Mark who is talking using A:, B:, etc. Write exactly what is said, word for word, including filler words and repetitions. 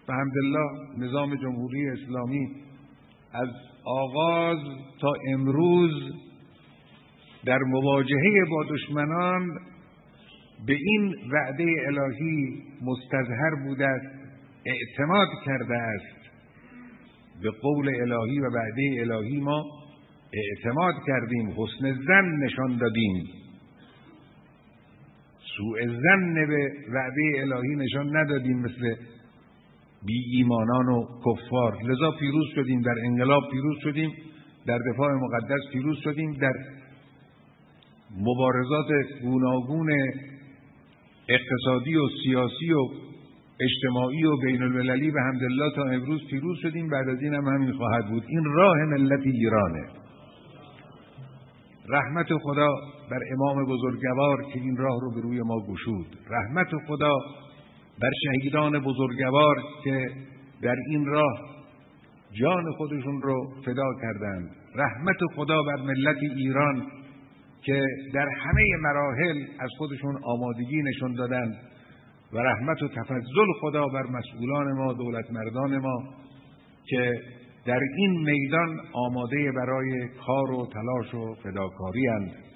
A: الحمدلله نظام جمهوری اسلامی از آغاز تا امروز در مواجهه با دشمنان به این وعده الهی مستظهر بوده است، اعتماد کرده است. به قول الهی و وعده الهی ما اعتماد کردیم، حسن ظن نشان دادیم، سوء ظن به وعده الهی نشان ندادیم مثل بی ایمانان و کفار. لذا پیروز شدیم، در انقلاب پیروز شدیم، در دفاع مقدس پیروز شدیم، در مبارزات گوناگون اقتصادی و سیاسی و اجتماعی و بین المللی به حمدالله تا امروز پیروز شدیم. بعد از این هم همین خواهد بود. این راه ملت ایرانه. رحمت خدا بر امام بزرگوار که این راه رو به روی ما گشود. رحمت خدا بر شهیدان بزرگوار که در این راه جان خودشون رو فدا کردند. رحمت خدا بر ملت ایران که در همه مراحل از خودشون آمادگی نشون دادند و رحمت و تفضل خدا بر مسئولان ما، دولت مردان ما که در این میدان آماده برای کار و تلاش و فداکاری اند.